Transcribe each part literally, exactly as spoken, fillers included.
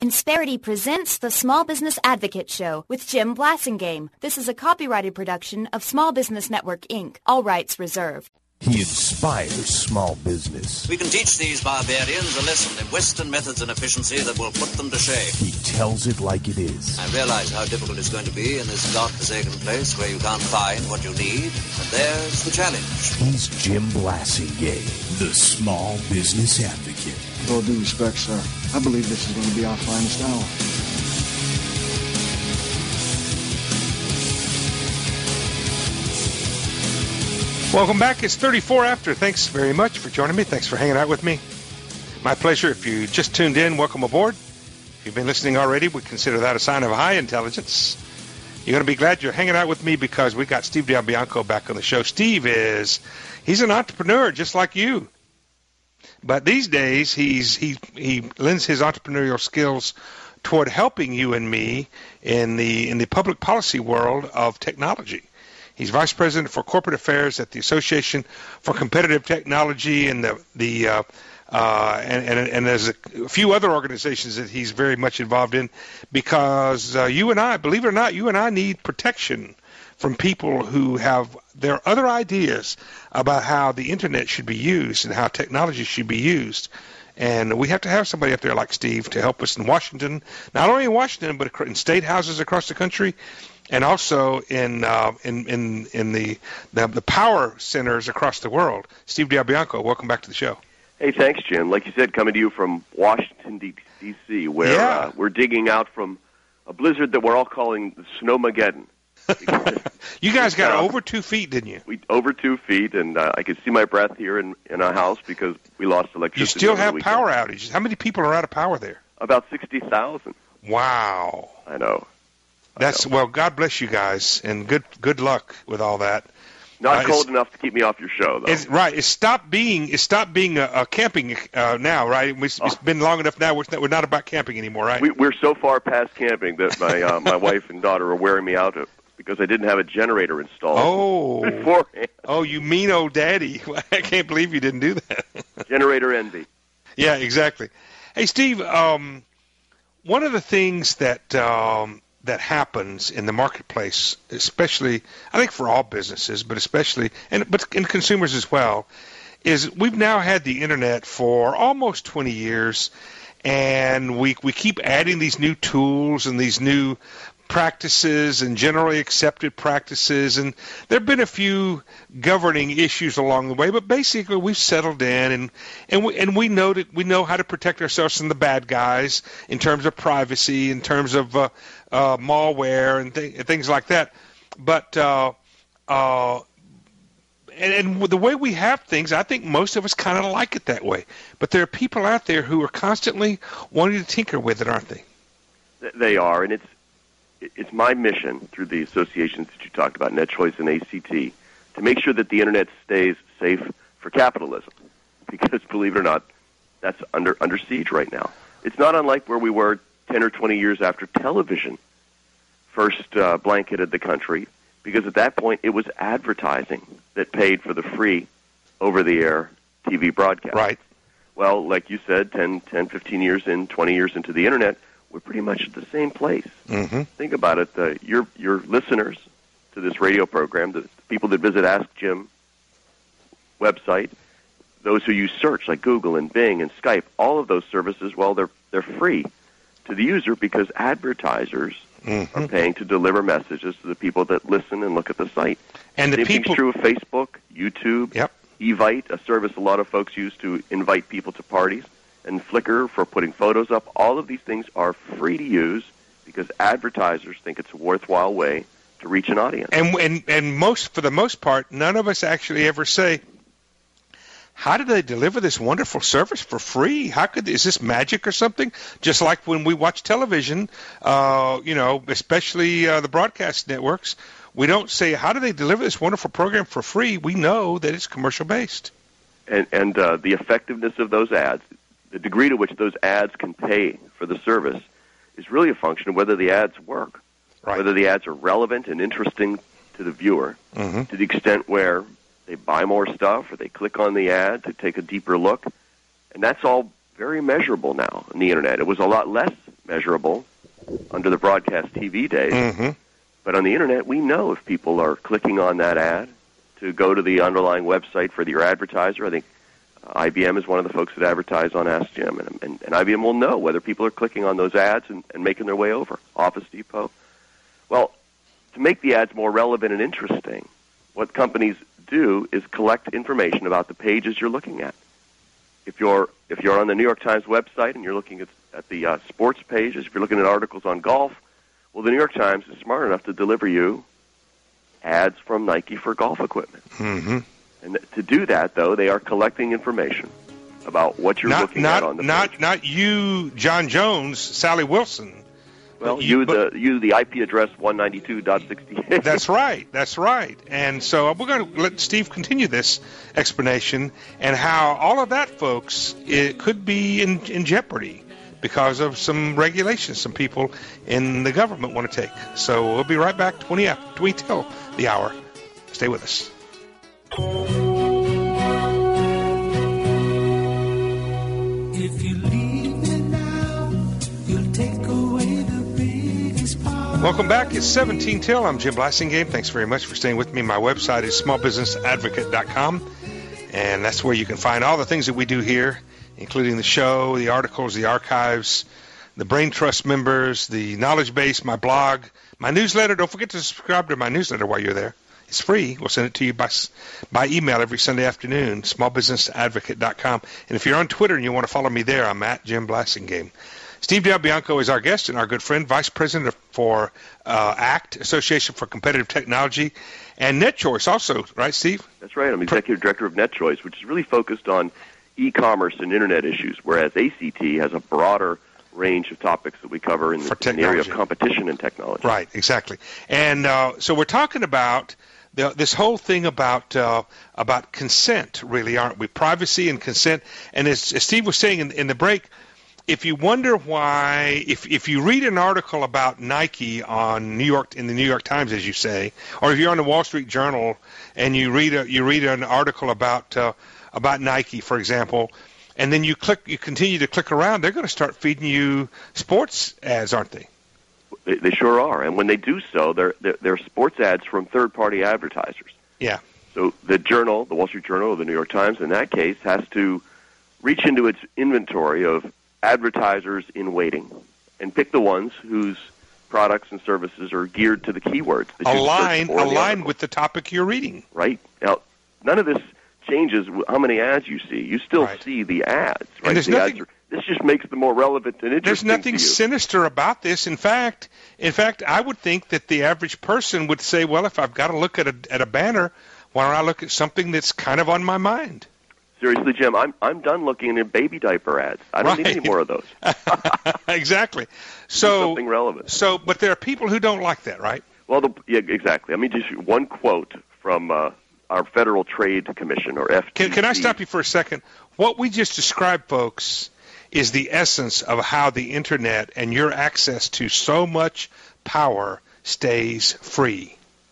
Insperity presents the Small Business Advocate Show with Jim Blasingame. This is a copyrighted production of Small Business Network, Incorporated. All rights reserved. He inspires small business. We can teach these barbarians a lesson in Western methods and efficiency that will put them to shame. He tells it like it is. I realize how difficult it's going to be in this godforsaken place where you can't find what you need, but there's the challenge. He's Jim Blasingame, the Small Business Advocate. With all due respect, sir, I believe this is going to be our finest hour. Welcome back. It's thirty-four after. Thanks very much for joining me. Thanks for hanging out with me. My pleasure. If you just tuned in, welcome aboard. If you've been listening already, we consider that a sign of high intelligence. You're going to be glad you're hanging out with me because we got Steve Del Bianco back on the show. Steve is, he's an entrepreneur just like you. But these days, he's he he lends his entrepreneurial skills toward helping you and me in the in the public policy world of technology. He's vice president for corporate affairs at the Association for Competitive Technology, and the the uh, uh, and, and and there's a few other organizations that he's very much involved in, because uh, you and I, believe it or not, you and I need protection from people who have their other ideas about how the internet should be used and how technology should be used. And we have to have somebody up there like Steve to help us in Washington, not only in Washington, but in state houses across the country, and also in uh, in in in the, the the power centers across the world. Steve Del Bianco, welcome back to the show. Hey, thanks, Jim. Like you said, coming to you from Washington, D C, where yeah. uh, we're digging out from a blizzard that we're all calling the Snowmageddon. You guys got uh, over two feet, didn't you? We over two feet, and uh, I could see my breath here in, in our house because we lost electricity. You still over have the power outages. How many people are out of power there? About sixty thousand. Wow. I know. I That's know. Well, God bless you guys, and good good luck with all that. Not uh, cold enough to keep me off your show, though. It's, right. It's stopped being it's stopped being a, a camping uh, now, right? It's, it's oh. been long enough now. We're not, we're not about camping anymore, right? We, we're so far past camping that my uh, my wife and daughter are wearing me out because I didn't have a generator installed oh. beforehand. Oh, you mean old daddy. I can't believe you didn't do that. Generator envy. Yeah, exactly. Hey, Steve, um, one of the things that um, that happens in the marketplace, especially, I think for all businesses, but especially, and but in consumers as well, is we've now had the internet for almost twenty years, and we we keep adding these new tools and these new practices and generally accepted practices, and there have been a few governing issues along the way, but basically we've settled in, and and we and we know that we know how to protect ourselves from the bad guys in terms of privacy, in terms of uh, uh, malware and, th- and things like that. But uh, uh, and, and the way we have things, I think most of us kind of like it that way. But there are people out there who are constantly wanting to tinker with it, aren't they? They are, and it's It's my mission through the associations that you talked about, NetChoice and A C T, to make sure that the Internet stays safe for capitalism. Because, believe it or not, that's under under siege right now. It's not unlike where we were ten or twenty years after television first uh, blanketed the country, because at that point it was advertising that paid for the free over-the-air T V broadcast. Right. Well, like you said, ten, ten, fifteen years in, twenty years into the Internet, we're pretty much at the same place. Mm-hmm. Think about it. The, your your listeners to this radio program, the people that visit Ask Jim website, those who use search like Google and Bing and Skype, all of those services, well, they're they're free to the user because advertisers mm-hmm. are paying to deliver messages to the people that listen and look at the site. And the Same people thing's true of Facebook, YouTube, yep. Evite, a service a lot of folks use to invite people to parties, and Flickr for putting photos up. All of these things are free to use because advertisers think it's a worthwhile way to reach an audience. And and and most for the most part, none of us actually ever say, how did they deliver this wonderful service for free? How could is this magic or something? Just like when we watch television, uh, you know, especially uh, the broadcast networks, we don't say, how do they deliver this wonderful program for free? We know that it's commercial based. And and uh, the effectiveness of those ads, the degree to which those ads can pay for the service, is really a function of whether the ads work, right. whether the ads are relevant and interesting to the viewer, mm-hmm. to the extent where they buy more stuff or they click on the ad to take a deeper look. And that's all very measurable now on the Internet. It was a lot less measurable under the broadcast T V days. Mm-hmm. But on the Internet, we know if people are clicking on that ad to go to the underlying website for your advertiser. I think uh, I B M is one of the folks that advertise on Ask Jim, and, and, and I B M will know whether people are clicking on those ads and, and making their way over. Office Depot. Well, to make the ads more relevant and interesting, what companies do is collect information about the pages you're looking at. If you're if you're on the New York Times website and you're looking at, at the uh, sports pages, if you're looking at articles on golf, well, the New York Times is smart enough to deliver you ads from Nike for golf equipment. Mm-hmm. And th- to do that, though, they are collecting information about what you're not, looking not, at on the not, page. Not you, John Jones, Sally Wilson. Well, you, you, but, the you the I P address one ninety-two dot sixty-eight. That's right. That's right. And so we're going to let Steve continue this explanation and how all of that, folks, it could be in, in jeopardy because of some regulations some people in the government want to take. So we'll be right back twenty, twenty till the hour. Stay with us. If you leave me now, you'll take away the biggest part. Welcome back. It's seventeen till. I'm Jim Blasingame. Thanks very much for staying with me. My website is small business advocate dot com, and that's where you can find all the things that we do here, including the show, the articles, the archives, the Brain Trust members, the knowledge base, my blog, my newsletter. Don't forget to subscribe to my newsletter while you're there. It's free. We'll send it to you by by email every Sunday afternoon, small business advocate dot com. And if you're on Twitter and you want to follow me there, I'm at Jim Blasingame. Steve Del Bianco is our guest and our good friend, Vice President for uh, ACT, Association for Competitive Technology, and NetChoice also, right, Steve? That's right. I'm Executive Director of NetChoice, which is really focused on e-commerce and Internet issues, whereas A C T has a broader range of topics that we cover in the, in the area of competition and technology. Right, exactly. And uh, so we're talking about the, this whole thing about uh, about consent, really, aren't we? Privacy and consent. And as, as Steve was saying in, in the break, if you wonder why, if if you read an article about Nike on New York in the New York Times, as you say, or if you're on the Wall Street Journal and you read a, you read an article about uh, about Nike, for example, and then you click, you continue to click around, they're going to start feeding you sports ads, aren't they? They, they sure are, and when they do so, they're, they're they're sports ads from third-party advertisers. Yeah. So the Journal, the Wall Street Journal, or the New York Times, in that case, has to reach into its inventory of advertisers in waiting and pick the ones whose products and services are geared to the keywords that you align search for in the align article. with the topic you're reading. Right. Now, none of this changes how many ads you see. You still Right. see the ads. Right. And there's the nothing, ads are, this just makes them more relevant and interesting. There's nothing to you. sinister about this. In fact, in fact, I would think that the average person would say, "Well, if I've got to look at a at a banner, why don't I look at something that's kind of on my mind?" Seriously, Jim, I'm I'm done looking at baby diaper ads. I don't Right. need any more of those. Exactly. So something relevant. So, but there are people who don't like that, right? Well, the, yeah, exactly. I mean, just one quote from uh, our Federal Trade Commission, or F T C. Can, can I stop you for a second? What we just described, folks, is the essence of how the Internet and your access to so much power stays free.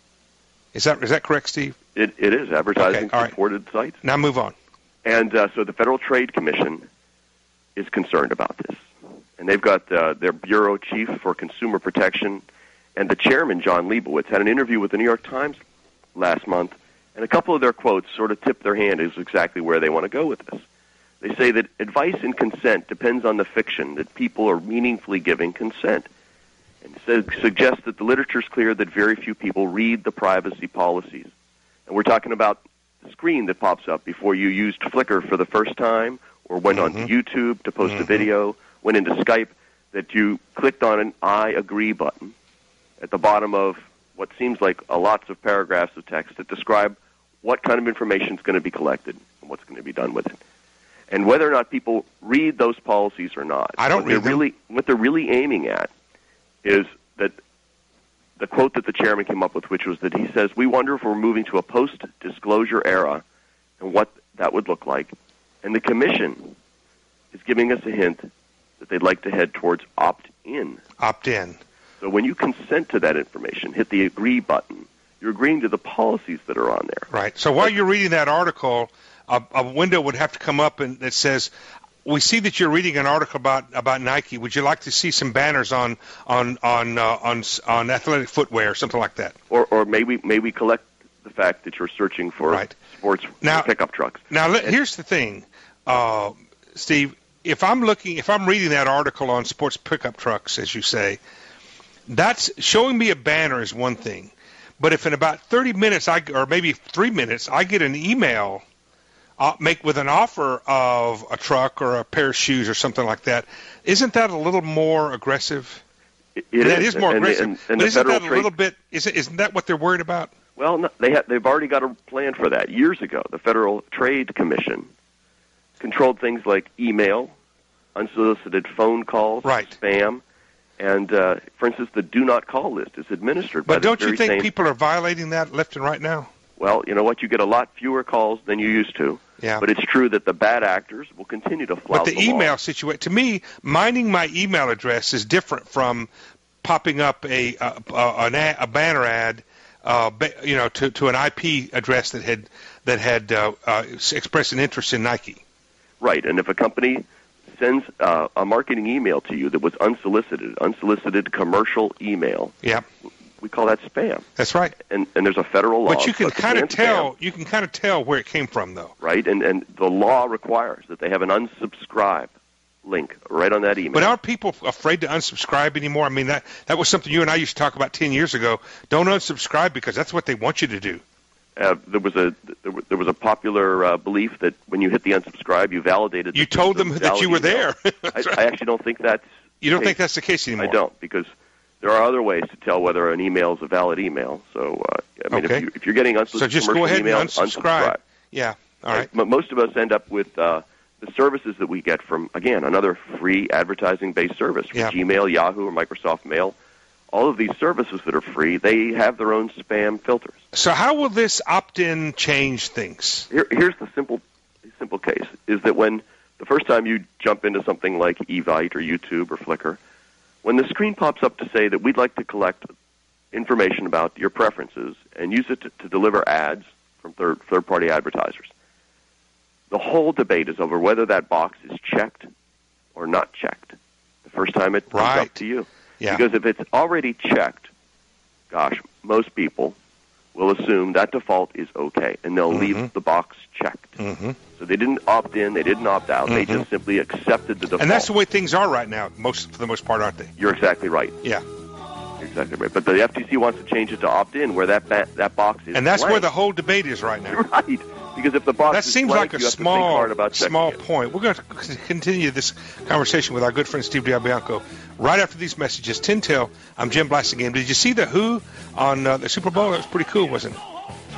Is that is that correct, Steve? It, it is advertising-supported Okay, all right. sites. Now move on. And uh, so the Federal Trade Commission is concerned about this. And they've got uh, their bureau chief for consumer protection, and the chairman, John Leibowitz, had an interview with the New York Times last month, and a couple of their quotes sort of tip their hand as exactly where they want to go with this. They say that advice and consent depends on the fiction that people are meaningfully giving consent, and so suggests that the literature is clear that very few people read the privacy policies. And we're talking about the screen that pops up before you used Flickr for the first time, or went Mm-hmm. on YouTube to post Mm-hmm. a video, went into Skype, that you clicked on an I agree button at the bottom of what seems like a lots of paragraphs of text that describe what kind of information is going to be collected and what's going to be done with it. And whether or not people read those policies or not, I don't what read they're them. really what they're really aiming at is that the quote that the chairman came up with, which was that he says, "We wonder if we're moving to a post-disclosure era and what that would look like." And the commission is giving us a hint that they'd like to head towards opt-in. Opt-in. So when you consent to that information, hit the agree button, you're agreeing to the policies that are on there. Right. So while you're reading that article, a, a window would have to come up and that says, we see that you're reading an article about, about Nike. Would you like to see some banners on on on uh, on on athletic footwear or something like that? Or or maybe maybe collect the fact that you're searching for right. sports now, pickup trucks. Now, and, here's the thing, uh, Steve. If I'm looking, if I'm reading that article on sports pickup trucks, as you say, that's showing me a banner is one thing. But if in about thirty minutes, I or maybe three minutes, I get an email, uh, make with an offer of a truck or a pair of shoes or something like that, isn't that a little more aggressive? It, it that is. is more and, aggressive. And, and but isn't that a trade, little bit? Isn't isn't that what they're worried about? Well, no, they have, they've already got a plan for that. Years ago, the Federal Trade Commission controlled things like email, unsolicited phone calls, right. spam, and, uh, for instance, the do not call list is administered by But the don't very you think same... people are violating that left and right now? Well, you know what? You get a lot fewer calls than you used to. Yeah. But it's true that the bad actors will continue to flout But the, the email law. situation, to me, minding my email address is different from popping up a a, a, a, a banner ad, uh, you know, to, to an I P address that had that had uh, uh, expressed an interest in Nike. Right, and if a company sends uh, a marketing email to you that was unsolicited, unsolicited commercial email, yeah, we call that spam. That's right. And and there's a federal law. But you can kind of tell. Spam, you can kind of tell where it came from, though. Right, and and the law requires that they have an unsubscribe link right on that email. But aren't people afraid to unsubscribe anymore? I mean, that that was something you and I used to talk about ten years ago. Don't unsubscribe because that's what they want you to do. Uh, there was a there was a popular uh, belief that when you hit the unsubscribe, you validated. You told them that you were there. I, right. I actually don't think that's. You don't case. think that's the case anymore? I don't, because there are other ways to tell whether an email is a valid email. So, uh, I mean, okay. if, you, if you're getting unsolicited so just commercial go ahead email, and unsubscribe. unsubscribe. Yeah, all right. But most of us end up with uh, the services that we get from, again, another free advertising-based service from yeah. Gmail, Yahoo, or Microsoft Mail. All of these services that are free, they have their own spam filters. So how will this opt-in change things? Here, here's the simple simple case, is that when the first time you jump into something like Evite or YouTube or Flickr, when the screen pops up to say that we'd like to collect information about your preferences and use it to, to deliver ads from third, third-party advertisers, the whole debate is over whether that box is checked or not checked the first time it comes right. up to you. Yeah. Because if it's already checked, gosh, most people will assume that default is okay, and they'll mm-hmm. leave the box checked. Mm-hmm. So they didn't opt in, they didn't opt out, mm-hmm. they just simply accepted the default. And that's the way things are right now, most for the most part, aren't they? You're exactly right. Yeah. You're exactly right. But the F T C wants to change it to opt in, where that ba- that box is And that's blank. where the whole debate is right now. You're right. Because if the box that is seems blank, like a you have to think small, hard about checking small it. point. We're going to continue this conversation with our good friend Steve DiBianco right after these messages. ten till, I'm Jim Blasingame. Did you see the Who on uh, the Super Bowl? That was pretty cool, wasn't it?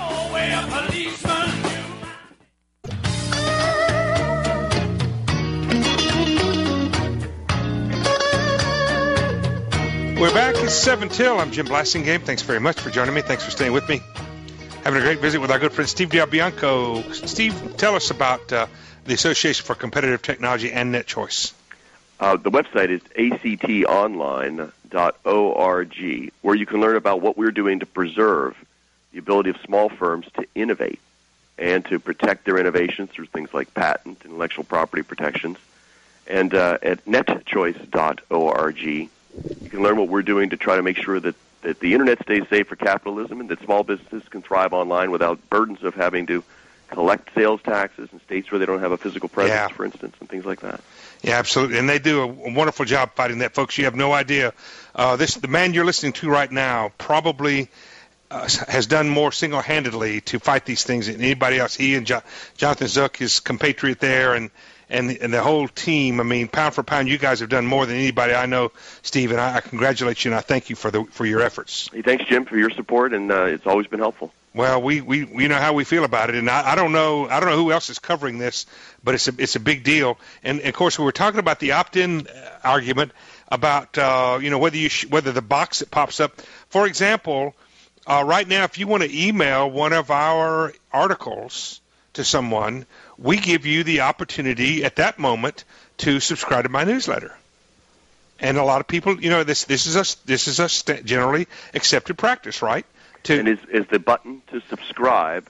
We're back. It's seven till. I'm Jim Blasingame. Thanks very much for joining me. Thanks for staying with me. Having a great visit with our good friend Steve DiBianco. Steve, tell us about uh, the Association for Competitive Technology and NetChoice. Uh, the website is A C T online dot org, where you can learn about what we're doing to preserve the ability of small firms to innovate and to protect their innovations through things like patent, intellectual property protections. And uh, at net choice dot org, you can learn what we're doing to try to make sure that, that the Internet stays safe for capitalism and that small businesses can thrive online without burdens of having to collect sales taxes in states where they don't have a physical presence, yeah. for instance, and things like that. Yeah, absolutely. And they do a wonderful job fighting that, folks. You have no idea. Uh, this the man you're listening to right now probably uh, has done more single-handedly to fight these things than anybody else. He and jo- Jonathan Zook, his compatriot there, and And the, and the whole team. I mean, pound for pound, you guys have done more than anybody I know, Steve, and I, I congratulate you and I thank you for the for your efforts. Hey, thanks, Jim, for your support, and uh, it's always been helpful. Well, we, we, we know how we feel about it, and I, I don't know I don't know who else is covering this, but it's a it's a big deal. And, and of course, we were talking about the opt-in argument about uh, you know whether you sh- whether the box that pops up, for example, uh, right now, if you want to email one of our articles to someone, we give you the opportunity at that moment to subscribe to my newsletter. And a lot of people, you know, this this is a this is a st- generally accepted practice, right? To, and is is the button to subscribe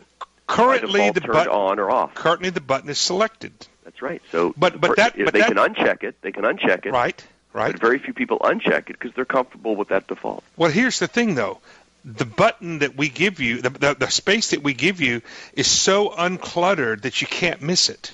currently by default the turned button on or off. Currently, the button is selected. That's right. So, but but that if but they that, can uncheck it. They can uncheck it. Right. Right. But very few people uncheck it because they're comfortable with that default. Well, here's the thing, though. The button that we give you, the, the, the space that we give you, is so uncluttered that you can't miss it.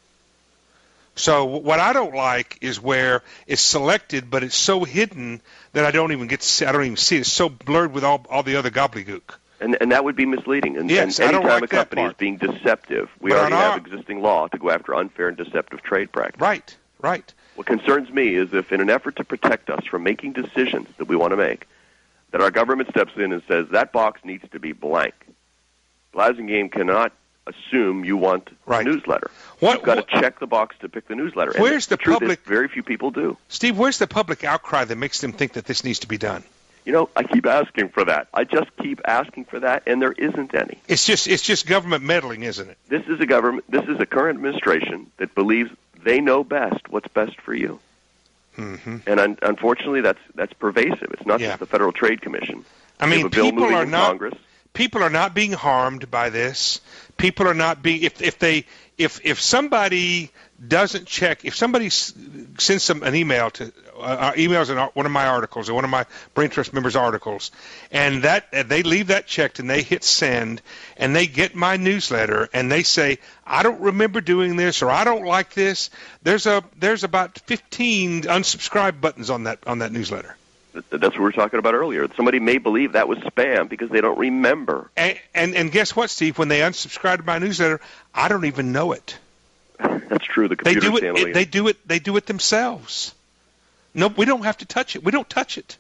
So what I don't like is where it's selected, but it's so hidden that I don't even get to see. I don't even see it. It's so blurred with all all the other gobbledygook. And and that would be misleading. And, yes, and I don't anytime like a company that part. is being deceptive, we But already on have our- existing law to go after unfair and deceptive trade practices. Right. Right. What concerns me is if, in an effort to protect us from making decisions that we want to make, that our government steps in and says that box needs to be blank. Blasingame cannot assume you want right. a newsletter. What, You've got what, to check the box to pick the newsletter. Where's and the, the truth public? Is very few people do. Steve, where's the public outcry that makes them think that this needs to be done? You know, I keep asking for that. I just keep asking for that, and there isn't any. It's just it's just government meddling, isn't it? This is a government. This is a current administration that believes they know best what's best for you. Mm-hmm. And un- unfortunately, that's that's pervasive. It's not yeah. just the Federal Trade Commission. I mean, people are not Congress. people are not being harmed by this. People are not being if if they if if somebody doesn't check if somebody s- sends some an email to uh, emails in one of my articles or one of my Brain Trust members' articles, and that and they leave that checked and they hit send and they get my newsletter and they say I don't remember doing this or I don't like this. There's a there's about fifteen unsubscribe buttons on that on that newsletter. That's what we were talking about earlier. Somebody may believe that was spam because they don't remember. And and, and guess what, Steve? When they unsubscribe to my newsletter, I don't even know it. That's true. The They computer's do it, handling it. They do it. They do it themselves. No, we don't have to touch it. We don't touch it.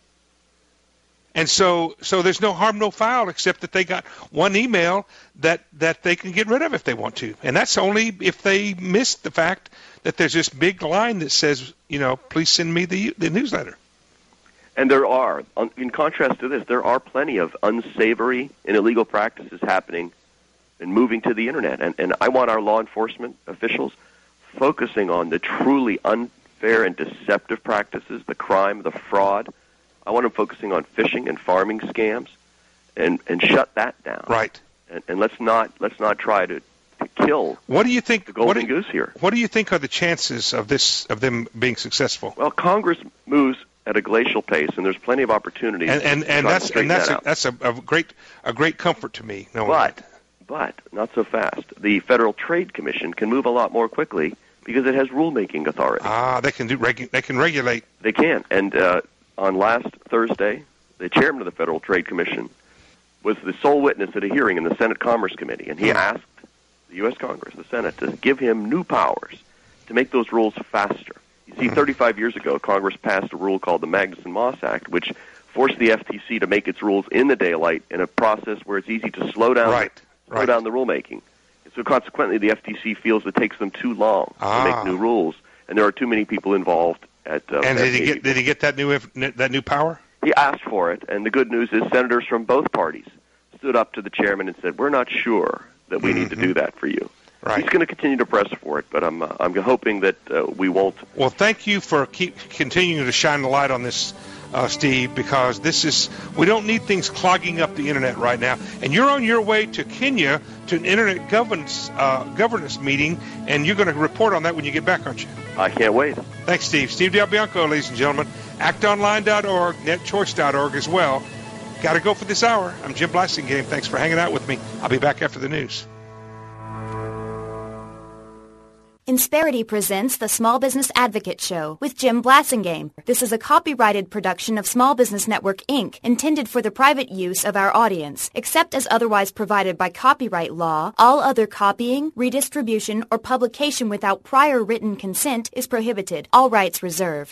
And so, so there's no harm, no foul, except that they got one email that, that they can get rid of if they want to, and that's only if they miss the fact that there's this big line that says, you know, please send me the the newsletter. And there are, in contrast to this, there are plenty of unsavory and illegal practices happening and moving to the Internet. And, and I want our law enforcement officials focusing on the truly unfair and deceptive practices, the crime, the fraud. I want them focusing on phishing and farming scams and, and shut that down. Right. And, and let's not let's not try to, to kill what do you think, the golden what do, goose here. What do you think are the chances of this of them being successful? Well, Congress moves at a glacial pace, and there's plenty of opportunities. And and, to and try that's to and that's that a, that's a, a great a great comfort to me. Knowing but that. but not so fast. The Federal Trade Commission can move a lot more quickly because it has rulemaking authority. Ah, they can do regu- they can regulate. They can. And uh, on last Thursday, the chairman of the Federal Trade Commission was the sole witness at a hearing in the Senate Commerce Committee, and he Hmm. asked the U S. Congress, the Senate, to give him new powers to make those rules faster. You see, thirty-five years ago, Congress passed a rule called the Magnuson-Moss Act, which forced the F T C to make its rules in the daylight in a process where it's easy to slow down, Right, slow right. down the rulemaking. And so consequently, the F T C feels it takes them too long Ah. to make new rules, and there are too many people involved at uh, And did he F D A. get did he get that new inf- that new power? He asked for it, and the good news is senators from both parties stood up to the chairman and said, we're not sure that we need to do that for you. Right. He's going to continue to press for it, but I'm uh, I'm hoping that uh, we won't. Well, thank you for keep continuing to shine the light on this, uh, Steve, because this is we don't need things clogging up the internet right now. And you're on your way to Kenya to an internet governance uh, governance meeting, and you're going to report on that when you get back, aren't you? I can't wait. Thanks, Steve. Steve Del Bianco, ladies and gentlemen. act online dot org, net choice dot org as well. Got to go for this hour. I'm Jim Blasingame. Thanks for hanging out with me. I'll be back after the news. Insperity presents the Small Business Advocate Show with Jim Blasingame. This is a copyrighted production of Small Business Network, Incorporated, intended for the private use of our audience. Except as otherwise provided by copyright law, all other copying, redistribution, or publication without prior written consent is prohibited. All rights reserved.